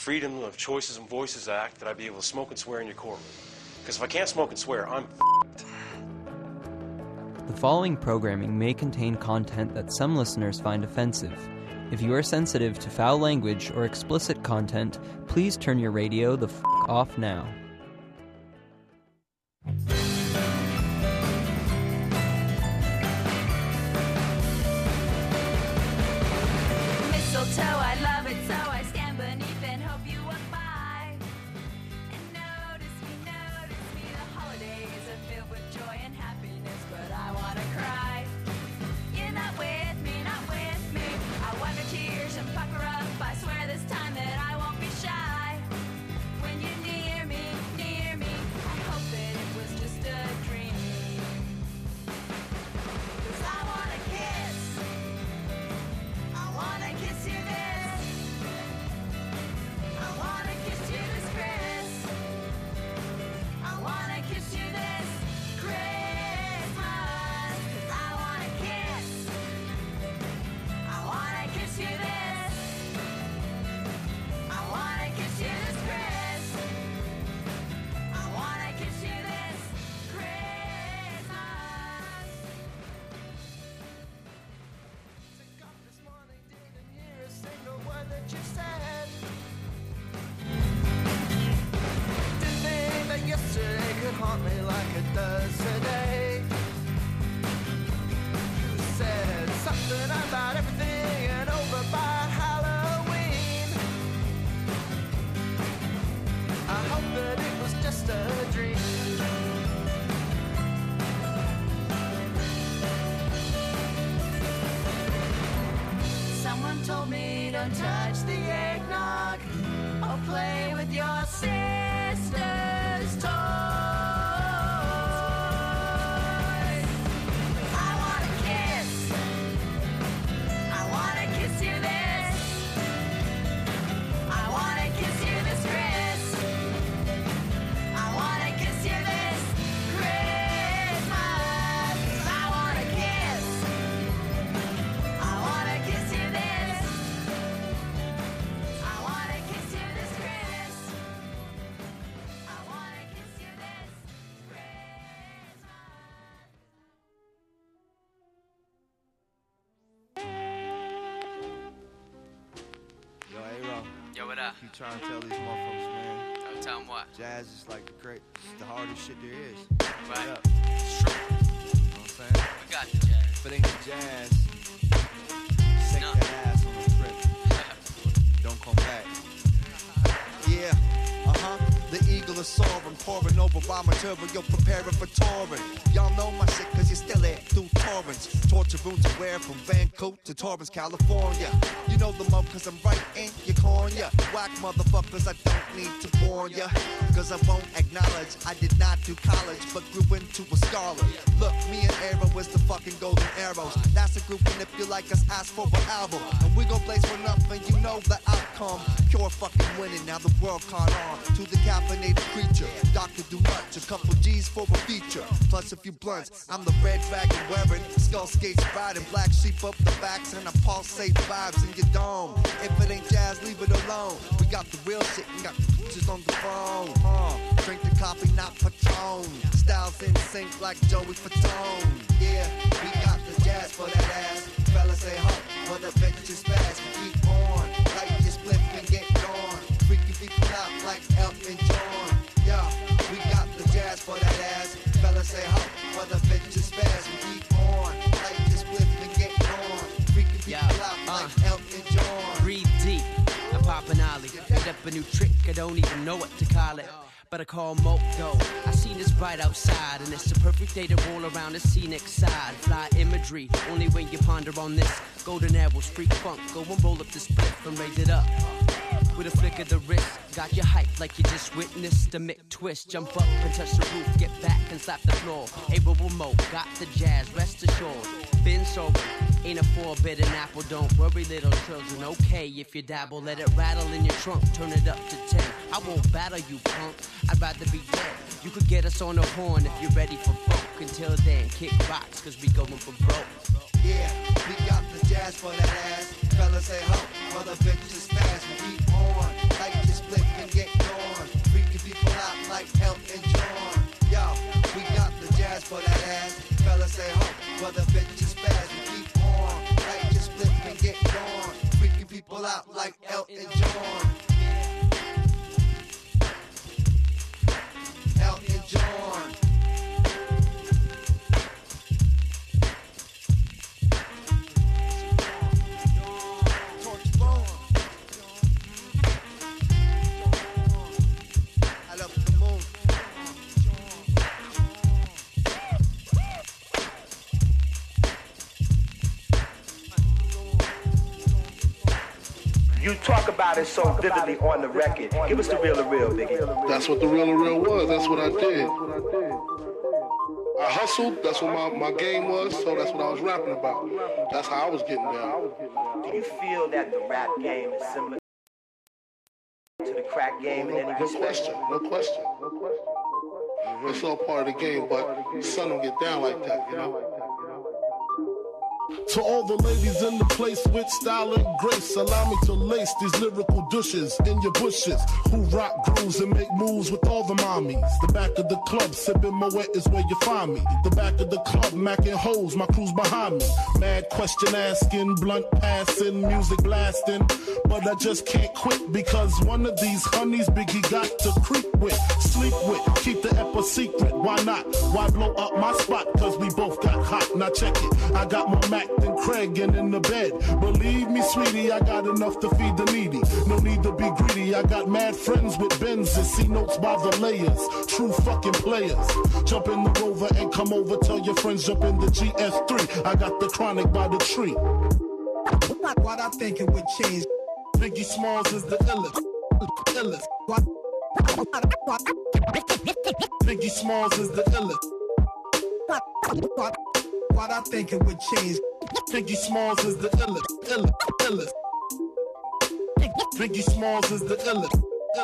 Freedom of Choices and Voices Act that I'd be able to smoke and swear in your courtroom. Because if I can't smoke and swear, I'm f***ed. The following programming may contain content that some listeners find offensive. If you are sensitive to foul language or explicit content, please turn your radio the f*** off now. Mistletoe, I love it, so I stand beneath and hope you walk by. And notice me, the holidays are filled with joy and happiness, but I wanna cry. You're not with me. I wipe her tears and pucker up. I swear this time that I won't be shy. When you're near me, I hope that it was just a dream. 'Cause I wanna kiss you this. I wanna kiss you this Chris. I wanna kiss you this Christmas. 'Cause I wanna kiss. I wanna kiss you this. I wanna kiss you this Chris. I wanna kiss you this Christmas. This morning didn't hear a single word that you said. Didn't think that yesterday could haunt me like it does today. You said something about everything and over by Halloween. I hope that it was just a dream. Someone told me don't touch the eggnog or play with your sister's toys. I wanna kiss. I wanna kiss you this. I wanna kiss you this Chris. I wanna kiss you this Christmas. 'Cause I wanna kiss. I wanna kiss you this. I wanna kiss you this Chris. I wanna kiss you this Christmas. Yo, A-Roll, Yo, what up? keep trying to tell these motherfuckers, man. Yo, tell him what? Jazz is like the hardest shit there is. Right. Straight up. It's true. You know what I'm saying? We got the jazz. If it ain't the jazz, take No. that ass on a trip. Don't come back. Yeah, the eagle is soaring, pouring over raw material, preparing for touring. Y'all know my shit cause you still it through torrents. Torture rooms to wear from Vancouver to Torrance, California. You know the mo cause I'm right in your corner. Whack motherfuckers, I don't need to warn ya. Cause I won't acknowledge I did not do college, but grew into a scholar. Look, me and Arrow was the fucking golden arrows. That's a group, and if you like us, ask for an album. And we gon' blaze for nothing, you know the outcome. Pure fucking winning, now the world caught on to the caffeinated creature. Doctor do much, a couple G's for a feature. Plus a few blunts, I'm the red dragon wearing. Skull skates riding, black sheep up the backs, and I pulsate vibes in your dome. If it ain't jazz, leave it alone. We got the real shit, and got the bitches on the phone. Drink the coffee, not Patron. Styles in sync like Joey Fatone. Yeah, we got the jazz for that ass. Fellas say ho, but the bitch is fast. We keep on, like your split and get gone. Freaky people out like Elton John. Yeah, we got the jazz for that ass. Fellas say ho, but the bitch is fast. We keep on, like your split and get gone. Freaky people out like Elton John. Breathe deep, I pop an ollie. Made up a new trick, I don't even know what to call it. But I call Moto. I see this bright outside, and it's the perfect day to roll around the scenic side. Fly imagery, only when you ponder on this. Golden arrows, freak funk, go and roll up the spliff and raise it up. With a flick of the wrist, got you hyped like you just witnessed a Mick twist. Jump up and touch the roof, get back and slap the floor. Able Mo, got the jazz, rest assured. Been sober, ain't a four-bit an apple. Don't worry, little children, okay if you dabble. Let it rattle in your trunk, turn it up to 10. I won't battle you, punk, I'd rather be dead. You could get us on the horn if you're ready for funk. Until then, kick rocks, cause we going for broke. Yeah, we got the jazz for that ass. Fellas say ho, mother bitches fast. We keep on, like just about it so vividly on the record. Give us the real, Biggie. That's what the real was. That's what I did. I hustled. That's what my game was. So that's what I was rapping about. That's how I was getting down. Do you feel that the rap game is similar to the crack game in any respect? No question. It's all part of the game, but son don't get down like that, you know? To all the ladies in the place with style and grace, allow me to lace these lyrical douches in your bushes who rock grooves and make moves with all the mommies. The back of the club, sipping Moet is where you find me. The back of the club, macking hoes, my crew's behind me. Mad question asking, blunt passing, music blasting. But I just can't quit because one of these honeys Biggie got to creep with, sleep with, keep the ep a secret. Why not? Why blow up my spot? Cause we both got hot. Now check it. I got more Mac than Craig and in the bed. Believe me, sweetie, I got enough to feed the needy. No need to be greedy. I got mad friends with Benzes. See notes by the layers. True fucking players. Jump in the Rover and come over. Tell your friends jump in the GS3. I got the Chronic by the tree. What I think it would change. Biggie Smalls is the illest. Biggie Smalls is the illest. What I think it would change. Biggie Smalls is the illest. Biggie Smalls is the illest.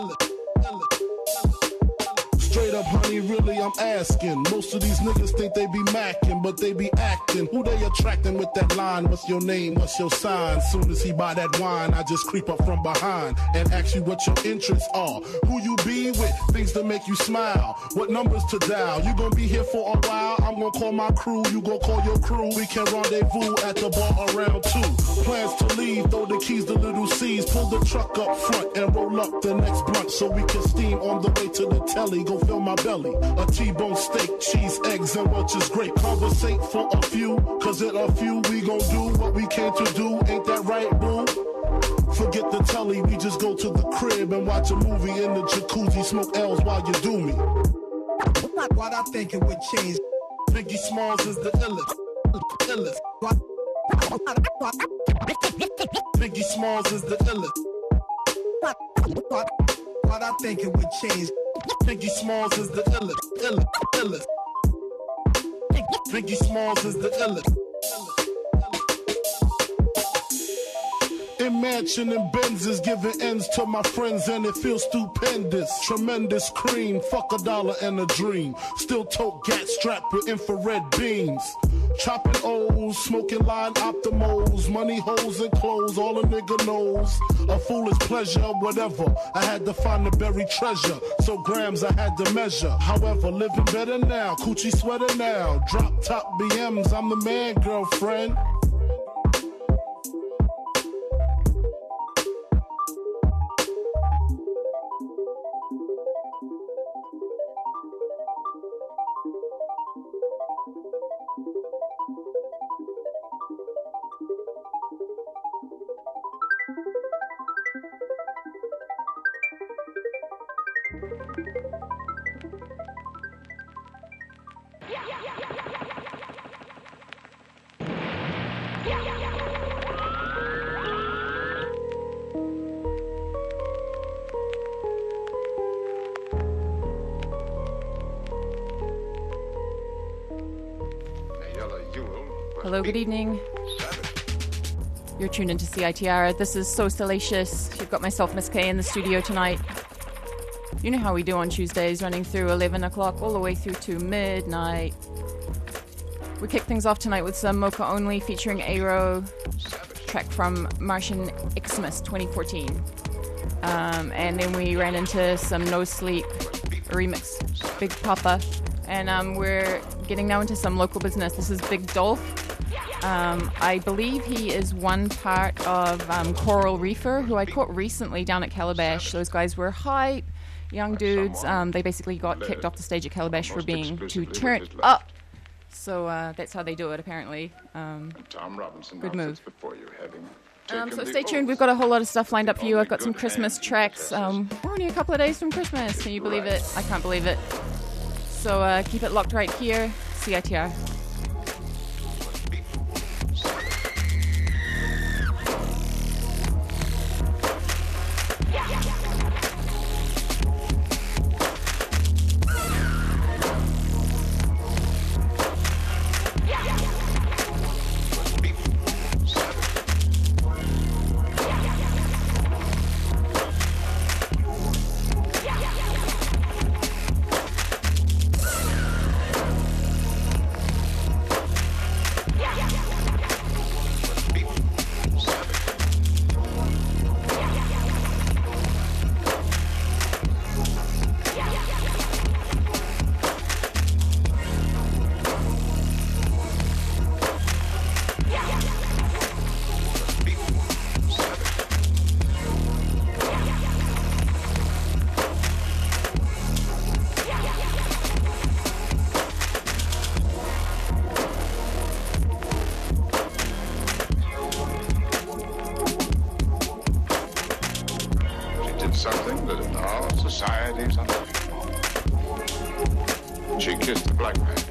Straight up, honey, really, I'm asking. Most of these niggas think they be macking, but they be acting. Who they attracting with that line? What's your name? What's your sign? Soon as he buy that wine, I just creep up from behind and ask you what your interests are. Who you be with? Things to make you smile. What numbers to dial? You gonna be here for a while? I'm gonna call my crew. You gonna call your crew. We can rendezvous at the bar around 2. Plans to leave, throw the keys to Little C's. Pull the truck up front and roll up the next blunt so we can steam on the way to the telly. Go fill my belly. A T-bone steak, cheese, eggs, and Welch's grape. Conversate for a few, cause in a few we gon' do what we came to do. Ain't that right, boo? Forget the telly, we just go to the crib and watch a movie in the jacuzzi, smoke L's while you do me. What I think it would change. Biggie Smalls is the illest. Biggie Smalls is the illest. What I think it would change. Biggie Smalls is the illest. Biggie Smalls is the illest. In mansion and Benzes, giving ends to my friends, and it feels stupendous. Tremendous cream, fuck $1 and a dream. Still tote gat strapped with infrared beams. Chopping O's, smoking line optimals, money, hoes, and clothes, all a nigga knows. A foolish pleasure, whatever. I had to find the buried treasure, so grams I had to measure. However, living better now, coochie sweater now. Drop top BMs, I'm the man, girlfriend. Hello, good evening. You're tuned into CITR. This is So Salacious. You've got myself, Miss K, in the studio tonight. You know how we do on Tuesdays, running through 11 o'clock all the way through to midnight. We kick things off tonight with some Mocha Only featuring Aero, track from Martian Xmas 2014. And then we ran into some No Sleep remix, Big Papa. And we're getting now into some local business. This is Big Dolph. I believe he is one part of Coral Reefer, who I caught recently down at Calabash. Those guys were hype, young dudes. They basically got kicked off the stage at Calabash for being too turned up. So that's how they do it, apparently. Tom Robinson, good move. Before you So stay tuned. We've got a whole lot of stuff lined up for you. I've got some Christmas tracks. We're only a couple of days from Christmas. Can you believe it? I can't believe it. So keep it locked right here. CITR. something that in our society is unthinkable. She kissed the black man.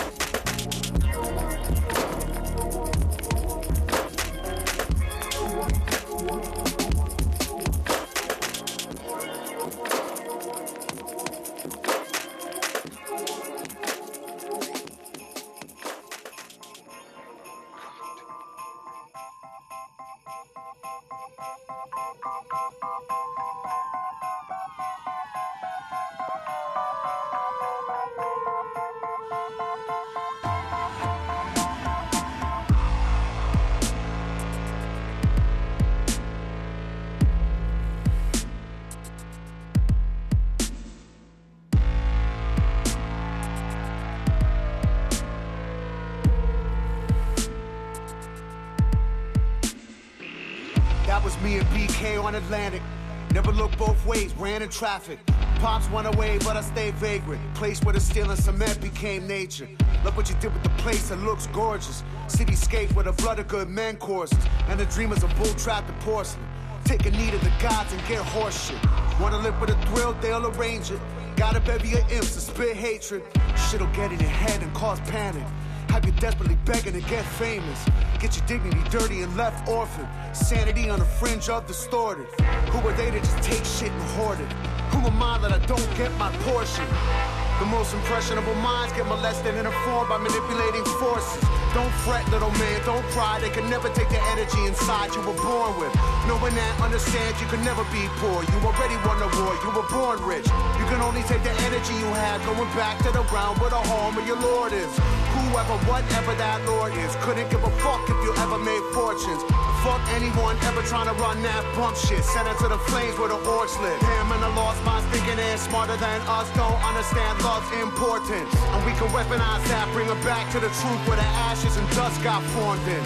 That was me and BK on Atlantic. Never looked both ways, ran in traffic. Pops went away, but I stayed vagrant. Place where the steel and cement became nature. Look what you did with the place, it looks gorgeous. Cityscape where the blood of good men courses. And the dreamers of bull trapped in porcelain. Take a knee to the gods and get horse shit. Wanna live with a thrill, they'll arrange it. Got a bevy of imps to spit hatred. Shit'll get in your head and cause panic. Have you desperately begging to get famous. Get your dignity dirty and left orphaned. Sanity on the fringe of distorted. Who are they to just take shit and hoard it? Who am I that I don't get my portion? The most impressionable minds get molested and informed by manipulating forces. Don't fret, little man, don't cry. They can never take the energy inside you were born with. Knowing that, understand you can never be poor. You already won the war, you were born rich. You can only take the energy you have going back to the realm where the home of your lord is. Whoever, whatever that lord is, couldn't give a fuck if you ever made fortunes. Fuck anyone ever trying to run that bump shit. Send it to the flames where the orcs live. Him and the lost minds thinking they're smarter than us, don't understand love's importance. And we can weaponize that, bring it back to the truth where the ashes and dust got formed in.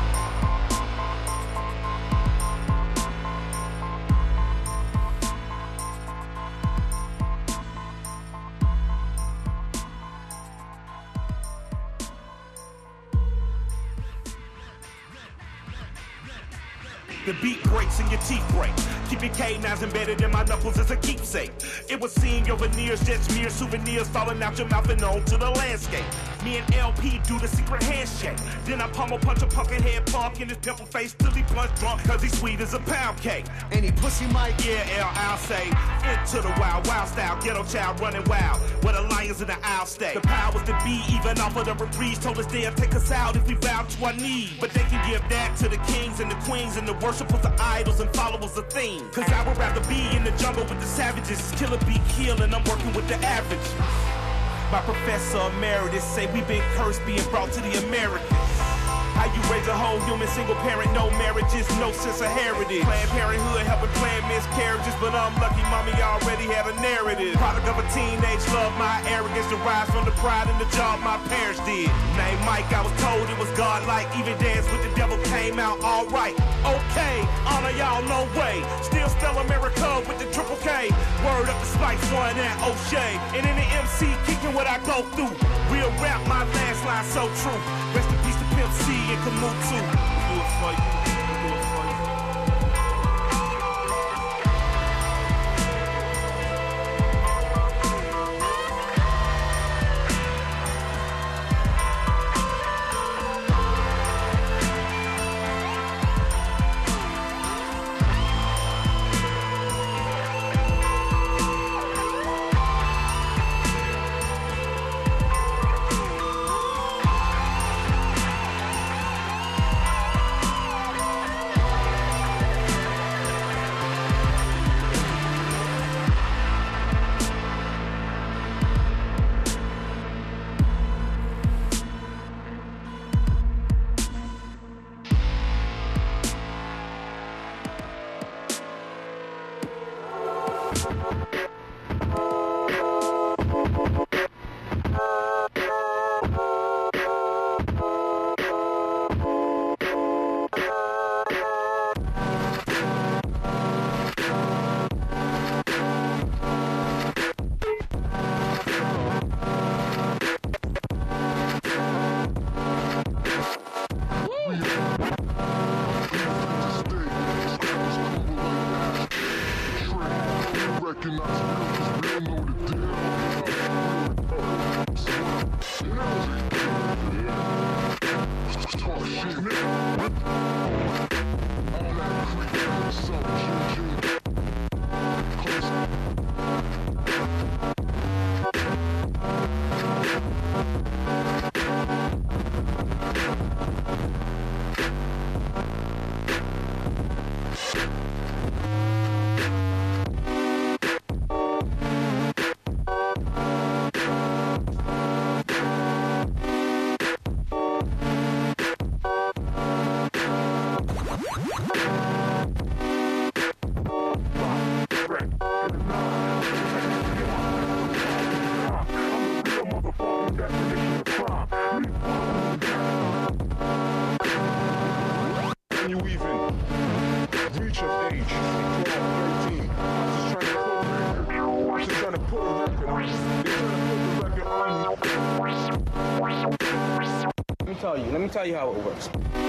The beat breaks and your teeth break. Keep your K9s embedded in my knuckles as a keepsake. It was seeing your veneers, just mere souvenirs falling out your mouth and onto the landscape. Me and LP do the secret handshake. Then I pummel punch a pumpkin head punk in his pimple face till he plunge drunk cause he's sweet as a pound cake. Any pussy mic? Yeah, I'll say. Into the wild, wild style, ghetto child running wild. Where the lions in the aisle stay. The powers that be, even off of the reprise, told us they'll take us out if we bow to our knees. But they can give that to the kings and the queens and the worshipers of idols and followers of things. Cause I would rather be in the jungle with the savages. Killer be kill and I'm working with the average. My professor emeritus say we've been cursed being brought to the Americans. How you raise a whole human single parent, no marriages, no sense of heritage. Planned Parenthood helping plan miscarriages, but I'm lucky mommy already had a narrative. Product of a teenage love, my arrogance derives from the pride and the job my parents did. Name Mike, I was told it was godlike. Even Dance with the Devil came out alright. Okay, honor y'all, no way. Still spell America with the triple K. Word up to Spice One and O'Shea. And in the MC, kicking what I go through. Real rap, my last line so true. Rest in peace to Pimp C and Kamut too. Do it for you. Do it for you. recognize real, cause real know the deal. Talk shit, nigga. All that creep, so juju. Close. Let me tell you how it works.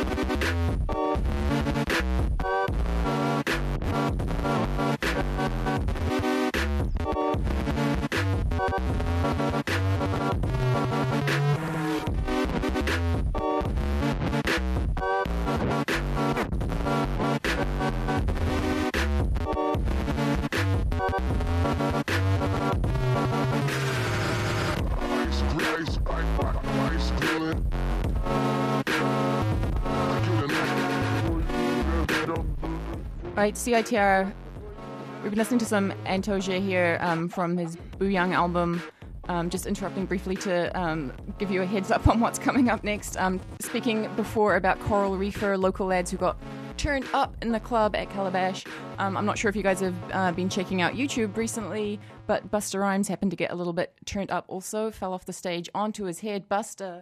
Right, CITR, we've been listening to some Antoje here from his Booyang album. Just interrupting briefly to give you a heads up on what's coming up next. Speaking before about Coral Reefer, local lads who got turned up in the club at Calabash. I'm not sure if you guys have been checking out YouTube recently, but Busta Rhymes happened to get a little bit turned up also, fell off the stage onto his head. Busta,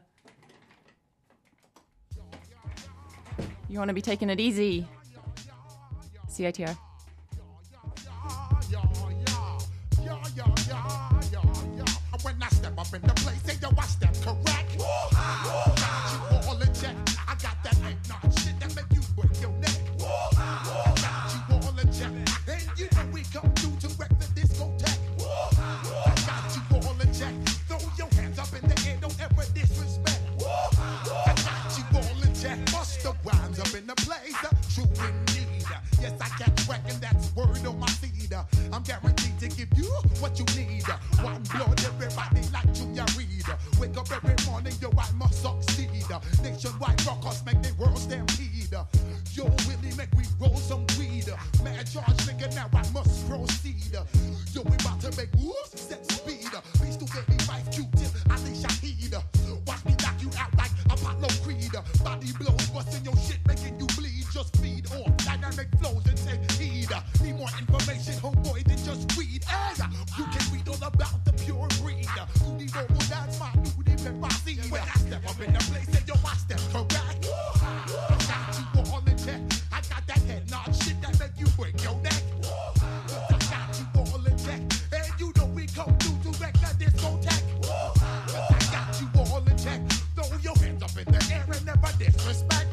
you want to be taking it easy. CITR. When I step up in the place, say yo, I step correct. Got you all in check. I got that ain't not shit that make you break your neck. I got you all in check. And you know we come through to wreck the discotheque. I got you all in check. Throw your hands up in the air, don't ever disrespect. I got you all in check. Busta Rhymes up in the place, true indeed. Yes, I catch wreck and that's word on my seed. I'm guaranteed to give you what you need. One blood, everybody like Junior Reid. Wake up every morning, yo, I must succeed. Nationwide rockers make the world stampede. Yo, Willie, make we roll some weed. Mad charge, nigga, now I must proceed. Yo, we about to make moves, set speed. Beast to baby, wife, Q-tip, Ali Shaheed. Watch me knock you out like Apollo Creed. Body blows, busting your shit, making you bleed. Just feed off dynamic flows and take heed. Need more information, homeboy, than just read. Hey, you can read all about the pure breed. You need vocal, that's my new deep when I step up in the place, say yo, I step correct. I got you all in check. I got that head nod shit that make you break your neck. I got you all in check. And you know we come through to wreck that discotheque. I got you all in check. Throw your hands up in the air and never disrespect.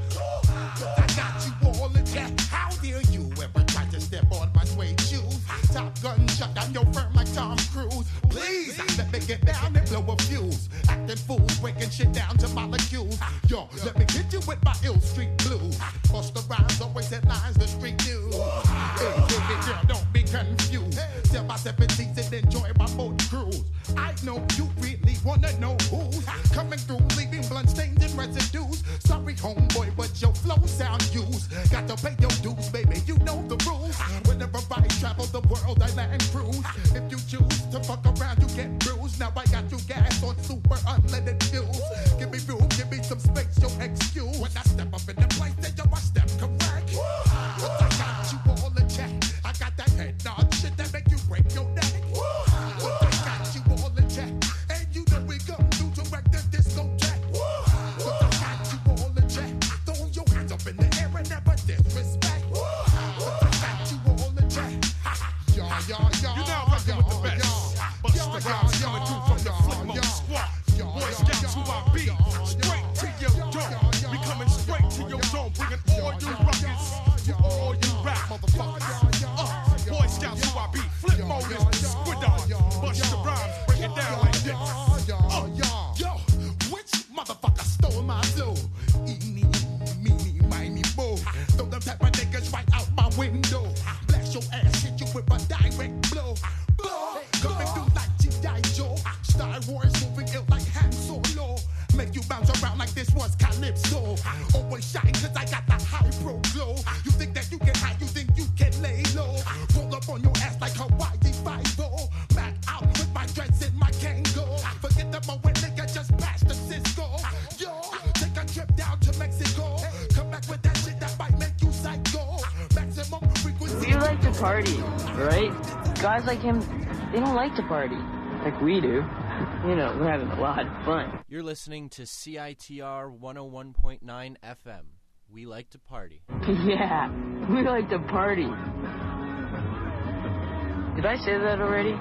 I got you all in check. How dare you ever try to step on my suede shoes? Top gun shut down your firm like Tom Cruise. Please, let me get down and blow a fuse. Acting fools, breaking shit down to molecules. Yo, let me hit you with my ill street blues. Busta Rhymes always headlines the street news. Hey, baby girl, don't be confused. Step by 17 and enjoy my boat cruise. I know you really wanna know who's coming through, leaving blood stains and residues. Sorry, homeboy, but your flow sound used. Got to pay your dues, baby, you know the rules. Whenever I travel the world, I land cruise. If you choose to fuck around, you get bruised. Now I got you gas on super unleaded fuels. Give me room, give me some space, your excuse. When I step up in the place, then yo, I step correct. But I got you all in check. I got that head nod shit that make you break your neck. But I got you all in check. And you know we come through to wreck the discotheque. But I got you all in check. Throw your hands up in the air and never disrespect. But I got you all in check. You now rockin' with the best. Busta Rhymes coming through from the Flip Mode Squad. Boy Scouts who I be. Straight to your door. We coming straight to your door, bringing all you ruckus to all you rap motherfuckers. Boy Scouts who I be. Flip mode is squid dog. Bust the rhymes, break it down like this. Yo, which motherfucker stole my soul? Eeny, meeny, miny, mo. Throw them type of niggas right out my window. Blast your ass, hit you with a direct blow. Coming through like G.I. Joe. Star Wars moving ill like Han Solo. Make you bounce around like this was Calypso. Always shine cause I got the high pro glow. You think that you can hide, you think you can lay low. Roll up on your ass like Hawaii 5-0. Back out with my dreads in my Kango. Forget the moment nigga just passed the Cisco. Yo, take a trip down to Mexico. Come back with that shit that might make you psycho. Maximum frequency. We like to party, right? Guys like him, they don't like to party like we do. You know, we're having a lot of fun. You're listening to CITR 101.9 FM. We like to party. Yeah, we like to party. Did I say that already?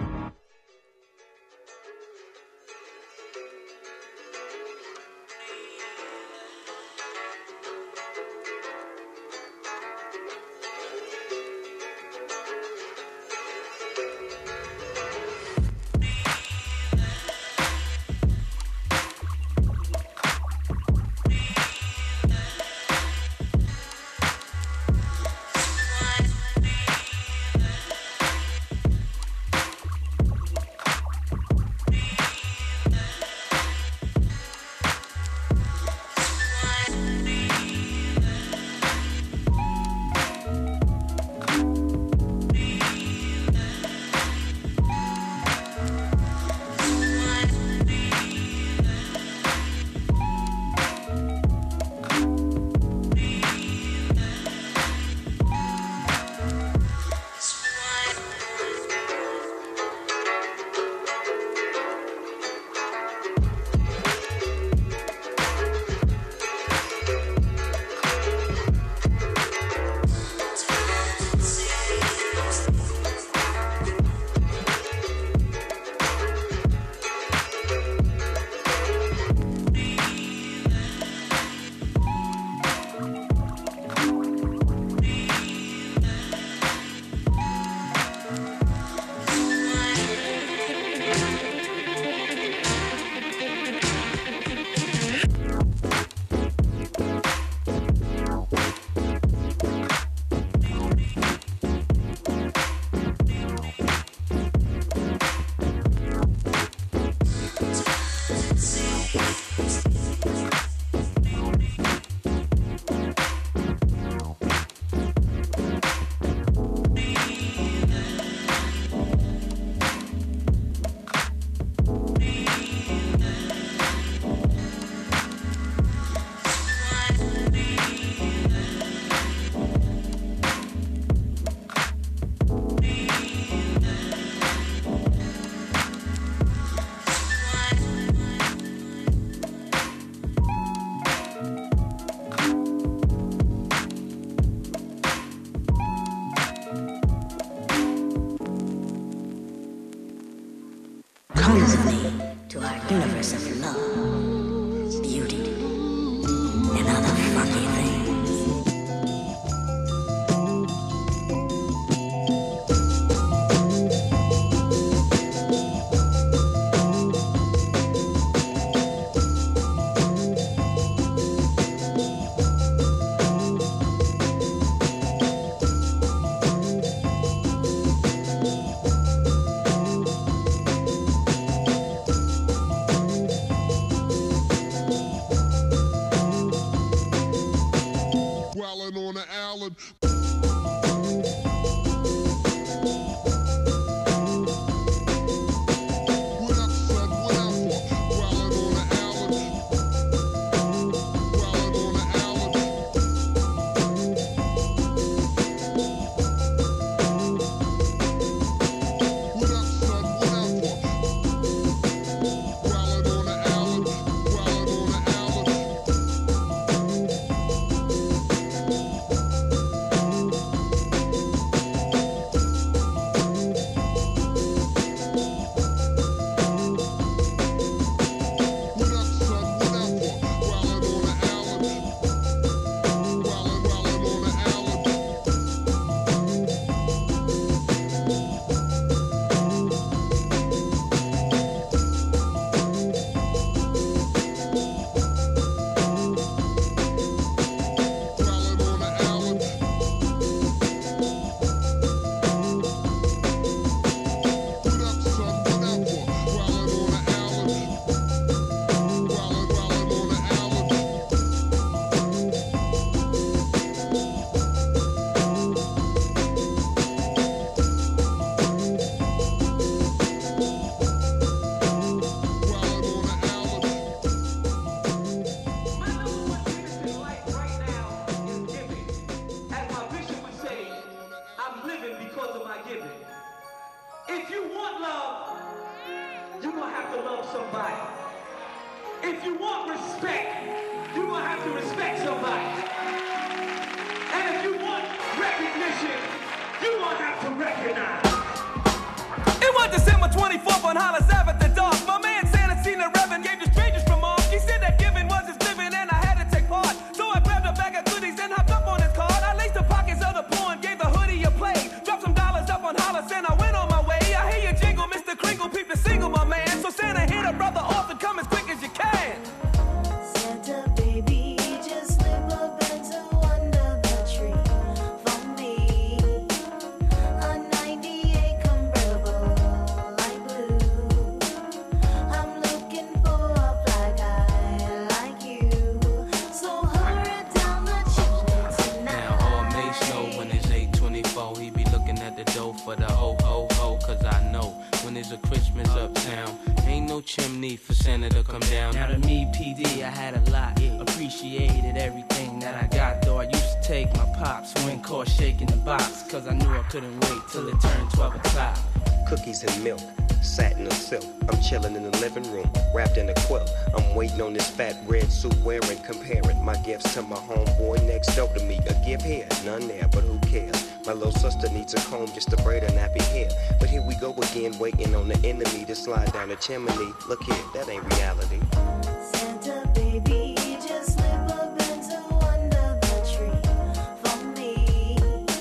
Comes with me to our universe of love, beauty, and other funky things. If you want love, you're gonna have to love somebody. If you want respect, you're gonna have to respect somebody. And if you want recognition, you're gonna have to recognize. It was December 24th on Hollis Ave at the dark. My man Santa seen the Reverend gave the strangers from off. He said that giving was his living and I had to take part. So I grabbed a bag of goodies and hopped up on his card. I laced the pockets of the poor and gave the hoodie a play. Dropped some dollars up on Hollis and I went on my way. I hear you jingle, Mr. Kringle, peep the single, my man. So Santa hit a brother off and come as quick as you can. Santa baby, just slip a bento under the tree for me. A 98 convertible, light blue. I'm looking for a fly guy like you. So hurry down the chimney tonight. Now all Mace know when it's 8:24, he be looking at the dough for the ho ho ho. Cause I know when there's a Christmas uptown, ain't no chimney for Santa to come down. Now to me, PD, I had a lot. Appreciated everything that I got, though I used to take my pops when caught shaking the box, cause I knew I couldn't wait till it turned 12 o'clock. Cookies and milk, satin or silk. I'm chilling in the living room, wrapped in a quilt. I'm waiting on this fat red suit wearing, comparing my gifts to my homeboy next door to me. A gift here, none there, but who cares? My little sister needs a comb just to braid her nappy hair. But here we go again, waiting on the enemy to slide down the chimney. Look here, that ain't reality. Santa baby, just slip a bento under the tree for me.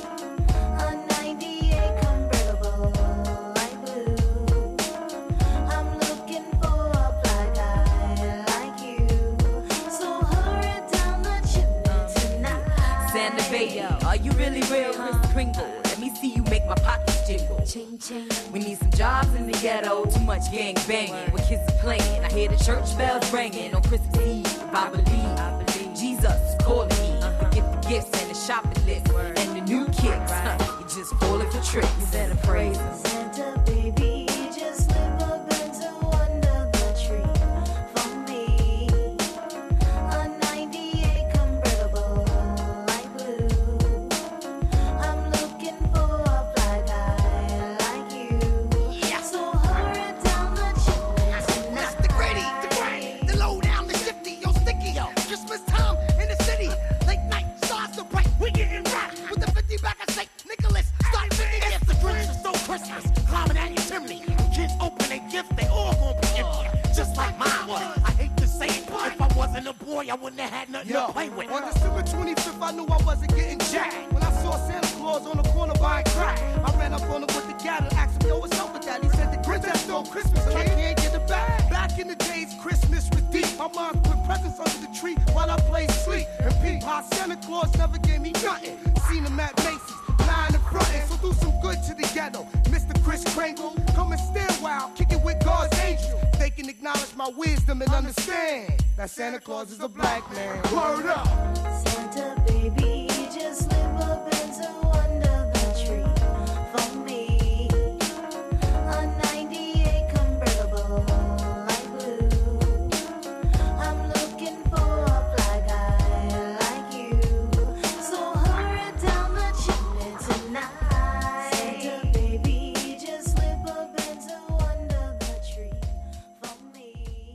A 98 convertible, light blue. I'm looking for a fly guy like you. So hurry down the chimney tonight. Santa baby, are you really real, Chris Kringle? Let me see you make my pockets jingle. Ching, ching. We need some jobs in the ghetto, too much gang banging. When kids are playing, I hear the church bells ringing. On Christmas Eve, I believe Jesus is calling me. Forget the gifts and the shopping list and the new kicks. You're just falling for tricks. You better praise him. Santa baby, just slip a bento under the tree for me. A 98 convertible, light blue. I'm looking for a fly guy like you. Yeah. So hurry down the chimney tonight. That's the gritty, the low down, the shifty, yo, sticky, yo. Christmas time in the city, late night, stars so bright, we getting right. With the 50 back of St. Nicholas, start thinking if the Grinch is so Christmas, climbing down your chimney. Kids open their gifts, they all gonna be empty, just like mine was. I hate to say it, but if I wasn't a boy, I wouldn't have had nothing to play with. On December 25th, I knew I wasn't getting jacked. When I saw Santa Claus on the corner buying crack, I ran up on him with the gat and asked him, yo, what's up with that? He said, the Grinch has stole Christmas, and I can't get it back. Back in the days, Christmas was deep. My mom put presents under the tree while I played sleep. And peep, how Santa Claus never gave me nothing. Seen him at Macy's, lying in front, so do some good to the ghetto. Mr. Chris Kringle, come and stand while kick it with God's angels. They can acknowledge my wisdom and understand that Santa Claus is a black man. Word up! Santa baby, just slip a bento under the tree for me. A 98 convertible, light blue. I'm looking for a fly guy like you. So hurry down the chimney tonight. Santa baby, just slip a bento under the tree for me.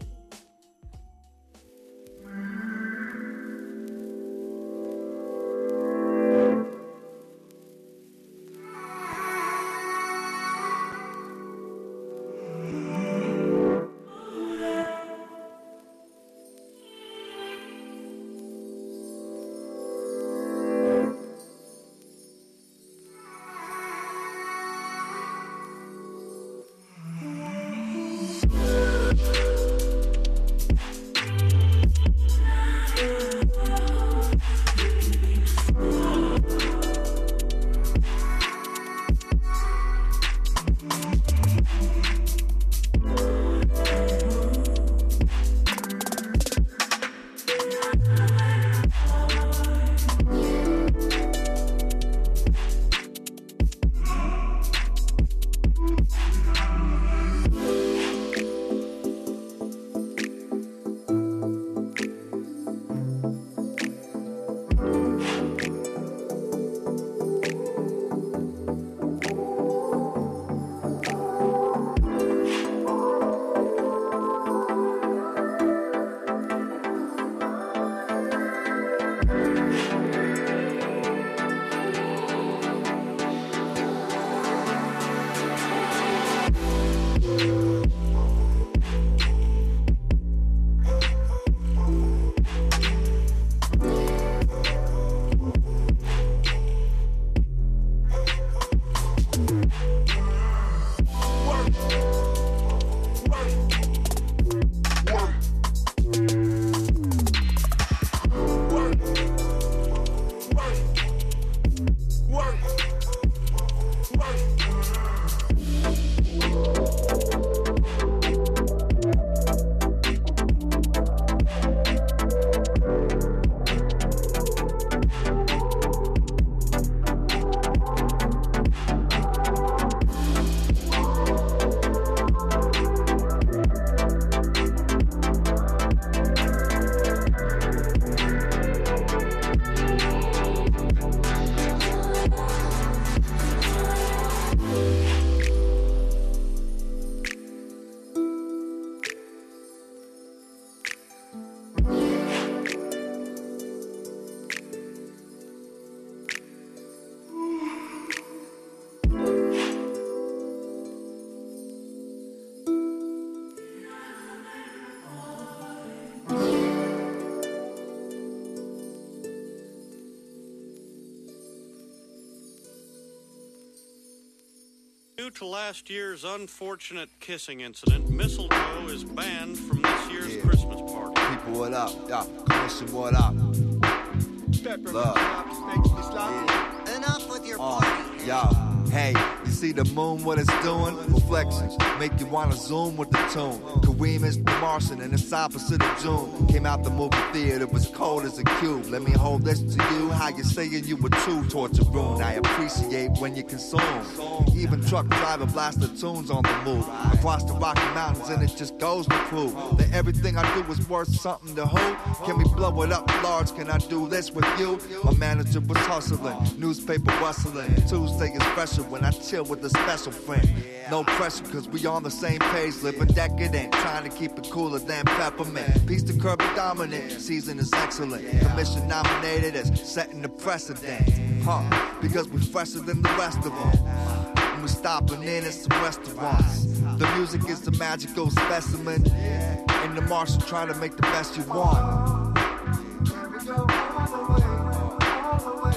to last year's unfortunate kissing incident, mistletoe is banned from this year's Christmas party. People, what up? Yo, Commission, what up? Love. Enough with your party. Yo, hey, you see the moon, what it's doing? Reflections make you wanna zoom with the tune. Kareem is the Martian and it's opposite of June. Came out the movie theater, was cold as a cube. Let me hold this to you, how you saying you were true. Torture room, I appreciate when you consume. Even truck driver blast the tunes on the move. Across the Rocky Mountains and it just goes to prove that everything I do is worth something to who? Can we blow it up large? Can I do this with you? My manager was hustling, newspaper rustling. Tuesday is special when I chill with a special friend. No pressure cause we on the same page, living decadent, trying to keep it cooler than peppermint. Peace to curb the dominant, season is excellent. Commission nominated as setting the precedent. Because we fresher than the rest of them. When we stopping in, it's the restaurants. The music is the magical specimen. And the Martian trying to make the best you want. Can we go all the way, all the way?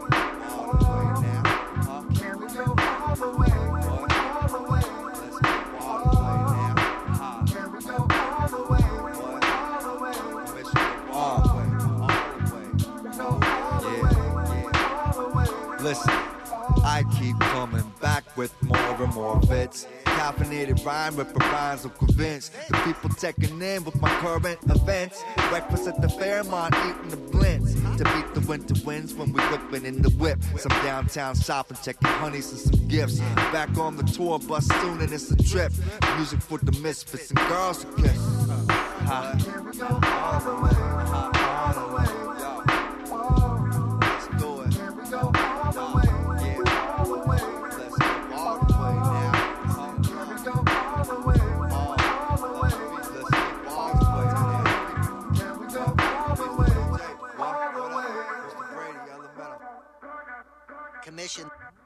Can we go all the way, all the way? Can we go all the way, all the way? Listen, I keep coming back with more and more bits. Caffeinated rhyme, ripping rhymes, I'm convinced. The people checking in with my current events. Breakfast at the Fairmont, eating the blends. To beat the winter winds when we whipping in the whip. Some downtown shopping, checking honeys and some gifts. Back on the tour bus soon and it's a trip. Music for the misfits and girls to kiss. Here we go all the way, all the way. Let's do it. Here we go all the way, all the way. Let's go all the way now. Here we go all the way, all the way. Let's go all the way now. Here we go all the way, all the way. Mr. Brady, Elemental. Commission.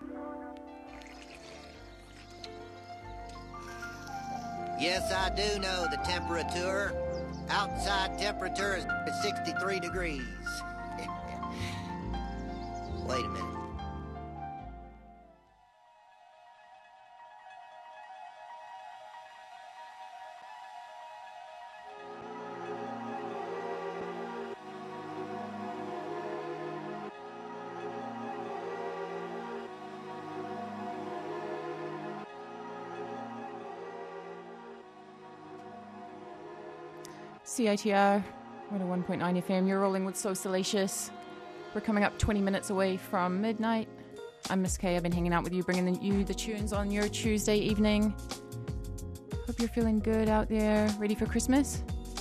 Yes, I do know the temperature. Outside temperature is 63 degrees. Wait a minute. CITR 101.9 FM. You're rolling with So Salacious. We're coming up 20 minutes away from midnight. I'm Miss K. I've been hanging out with you, bringing you the tunes on your Tuesday evening. Hope you're feeling good out there, ready for Christmas.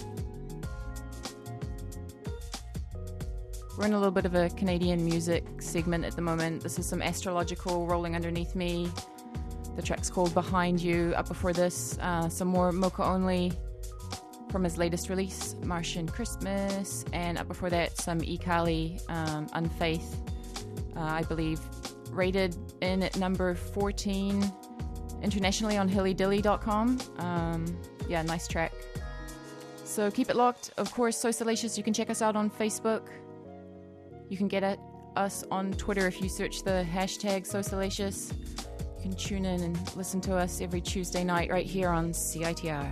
We're in a little bit of a Canadian music segment at the moment. This is some Astrological rolling underneath me. The track's called Behind You. Up before this, some more Mocha Only from his latest release, Martian Christmas, and up before that, some E. Kali, Unfaith, I believe, rated in at number 14 internationally on hillydilly.com. Yeah, nice track. So keep it locked. Of course, So Salacious, you can check us out on Facebook. You can get at us on Twitter if you search the hashtag So Salacious. You can tune in and listen to us every Tuesday night right here on CITR.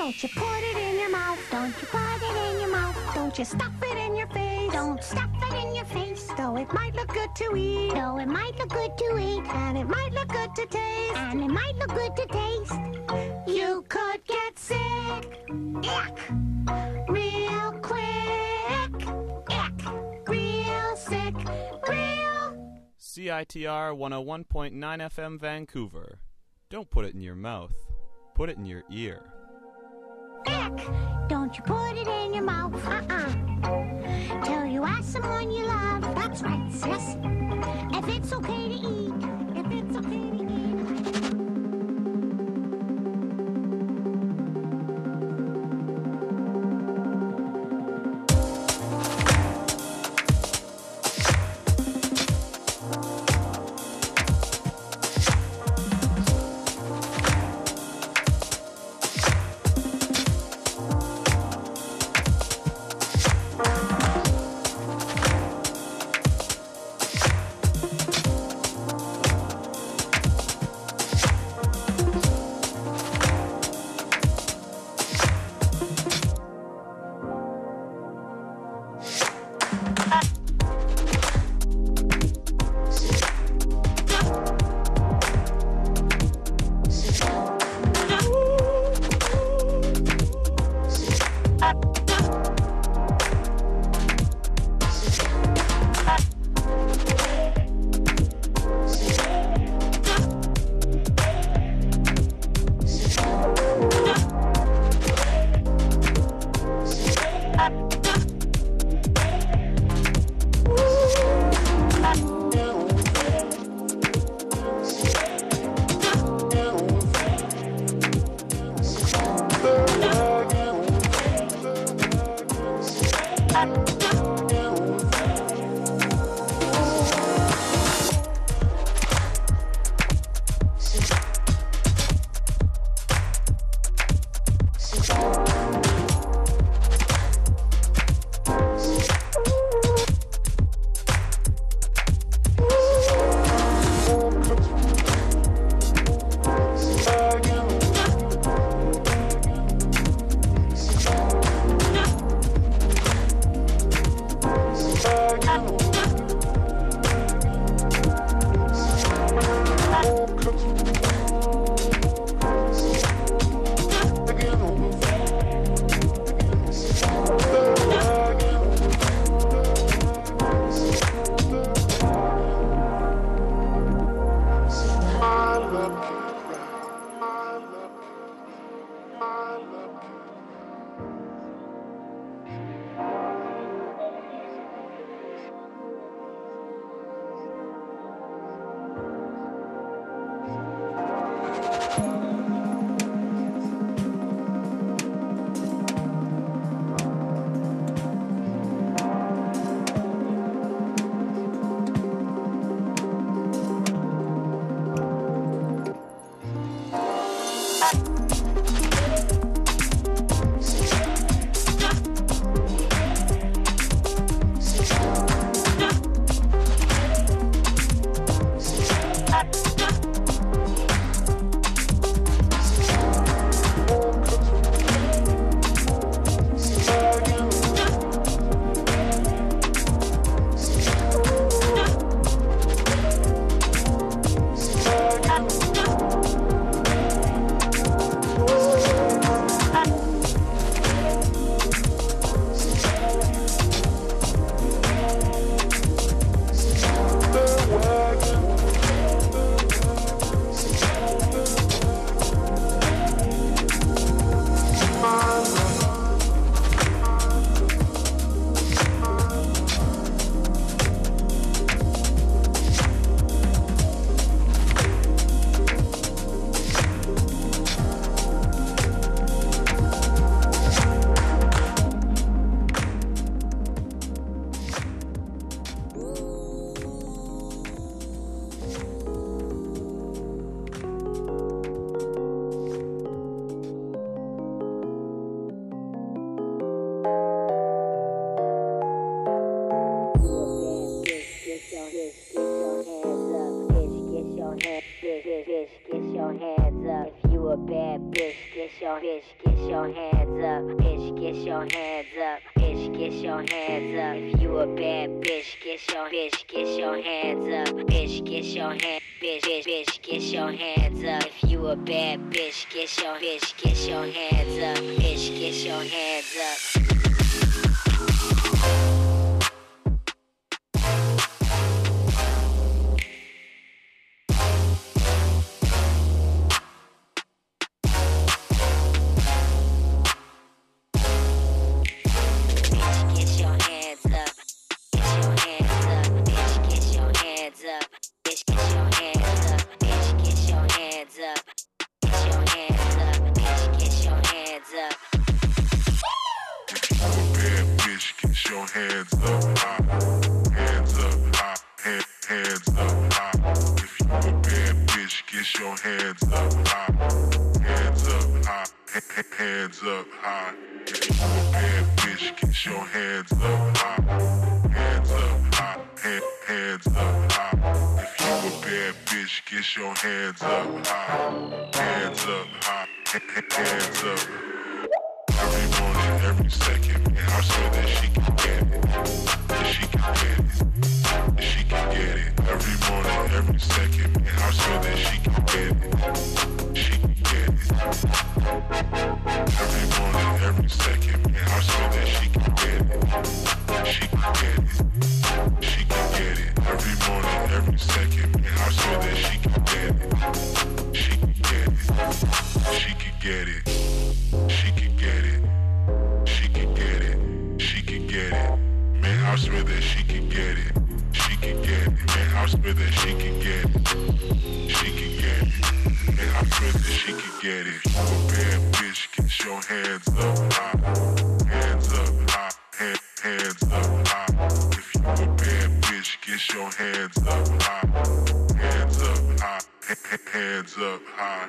Don't you put it in your mouth. Don't you put it in your mouth. Don't you stuff it in your face. Don't stuff it in your face. Though it might look good to eat. Though it might look good to eat. And it might look good to taste. And it might look good to taste. You could get sick. Ick. Real quick. Ick. Real sick. Real. CITR 101.9 FM Vancouver. Don't put it in your mouth. Put it in your ear. Ick. Don't you put it in your mouth. Till you ask someone you love. That's right, sis. If it's okay to eat. If it's okay to eat. bitch, get your hands up. Bitch, get your hands up. Bitch, get your hands up. If you a bad bitch, get your hands up. Bitch, get your hands. Bitch, get your hands up. If you a bad bitch, get your hands up. Bitch, get your hands up. Hands up high, hands up high, hands up high. If you a bad bitch, get your hands up high, hands up high, hands up high. If you a bad bitch, get your hands up high, hands up high, hands up high. If you a bad bitch, get your hands up high, hands up high, hands up. Every morning, every second, and I swear that she can get it. That she can get it. That she can get it. Every morning, every second, and I swear that she can get it. She can get it. Every morning, every second, and I swear that she can get it. She can get it. She can get it. Every morning, every second, and I swear that she can get it. She can get it. She can get it. She can get it. She can get it. She can get it. Man, I swear that she can get it. She can get it. Man, I swear that she can get it. She can get it. Man, I swear that she can get it. You a bad bitch, get your hands up high. Hands up high. Hands up high. If you a bad bitch, get your hands up high. Hands up high. Hands up high.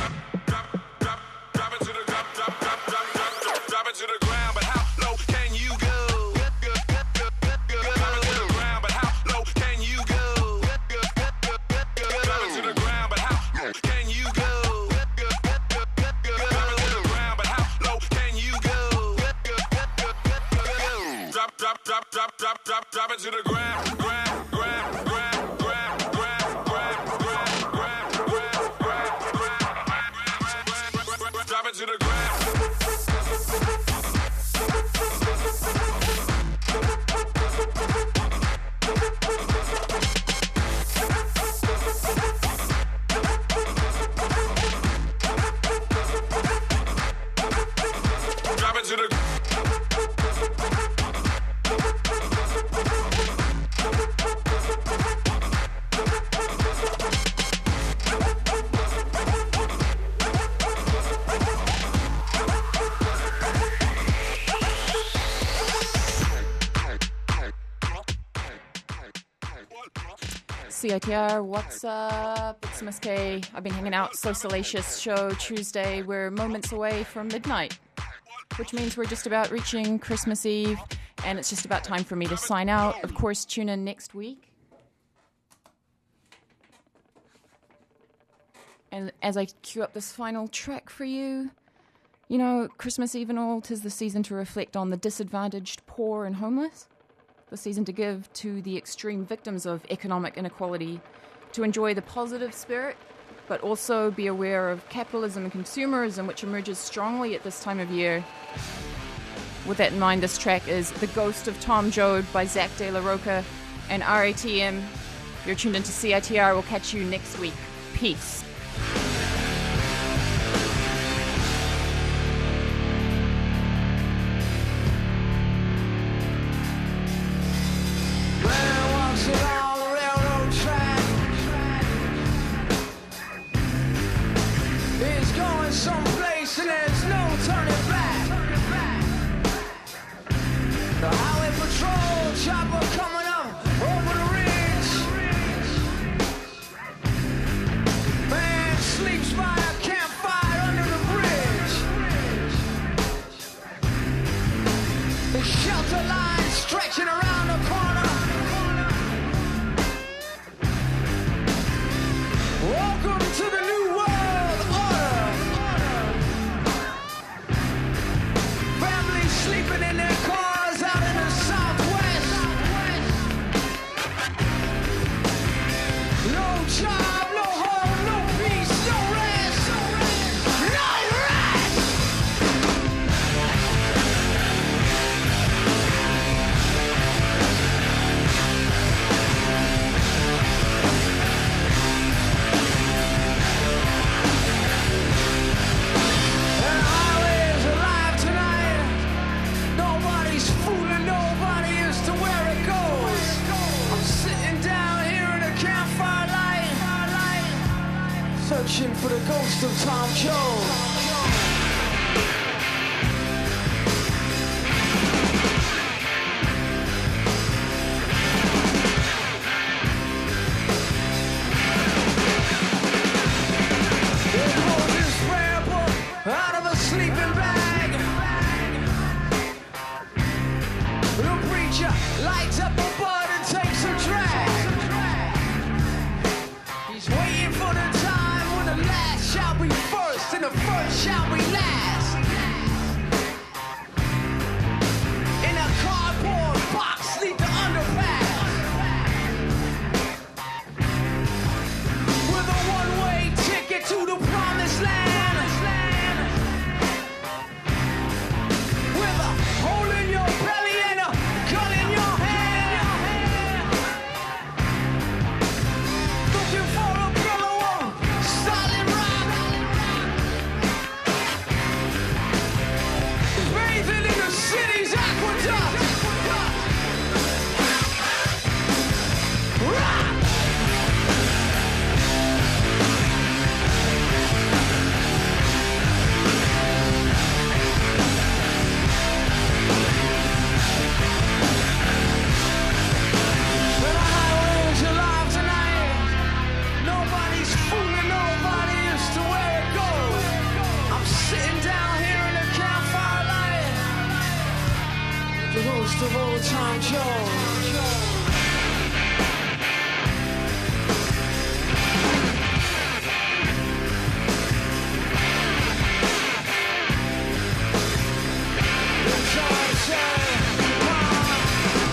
To the ground, but how low can you Drop it to the ground. Drop it to the ground. CITR, what's up? It's Miss K. I've been hanging out. So Salacious show Tuesday. We're moments away from midnight, which means we're just about reaching Christmas Eve, and it's just about time for me to sign out. Of course, tune in next week. And as I cue up this final track for you, you know, Christmas Eve and all, 'tis the season to reflect on the disadvantaged, poor, and homeless. The season to give to the extreme victims of economic inequality, to enjoy the positive spirit, but also be aware of capitalism and consumerism, which emerges strongly at this time of year. With that in mind, this track is The Ghost of Tom Joad by Zach De La Roca and RATM. You're tuned into CITR. We'll catch you next week. Peace. Someplace and there's no turning back. The highway patrol chopper coming up over the ridge. Man sleeps by a campfire under the bridge. The shelter line stretching around the corner. Welcome to the new world. Sleeping in their cars out in the southwest. No job, no home, no peace, no rest. No rest! And the highway is alive tonight. Nobody's fooling nobody as to where it goes. I'm sitting down here in a campfire light, searching for the ghost of Tom Joad. They pulled this prayer book out of a sleeping bag. The preacher lights up a bud and takes a drag. He's waiting for the time when the last shall be first and the first shall be last. In a cardboard box sleep the underpass. With a one-way ticket to the promised land. With a hole in your belly and a gun in your hand. Looking for a pillow of solid rock. Bathing in the city's aqueduct. Rock! The highway's alive tonight. Nobody's fooling nobody as to where it goes. I'm sitting down here in a campfire light. The ghost of old Tom Joad. The Tom Joad.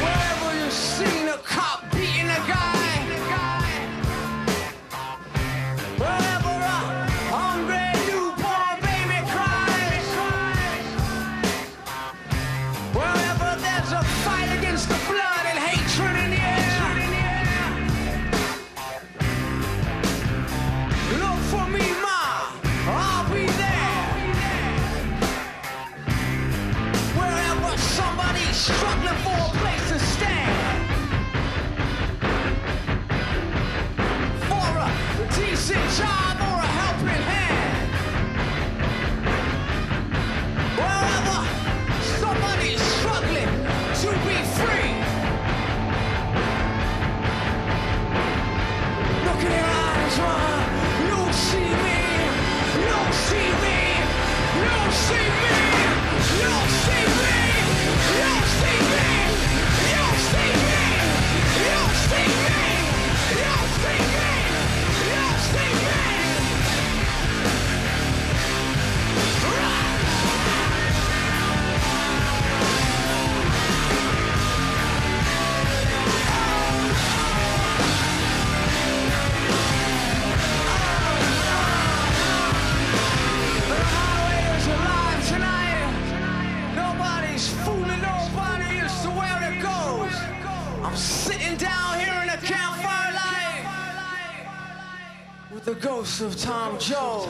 The ghost of Tom Jones.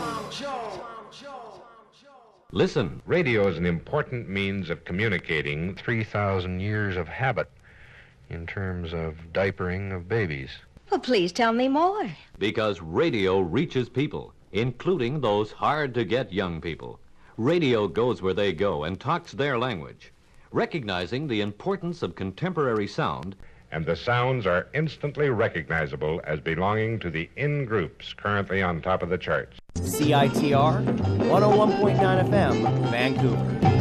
Listen, radio is an important means of communicating 3,000 years of habit in terms of diapering of babies. Well, please tell me more. Because radio reaches people, including those hard-to-get young people. Radio goes where they go and talks their language, recognizing the importance of contemporary sound. And the sounds are instantly recognizable as belonging to the in-groups currently on top of the charts. CITR 101.9 FM, Vancouver.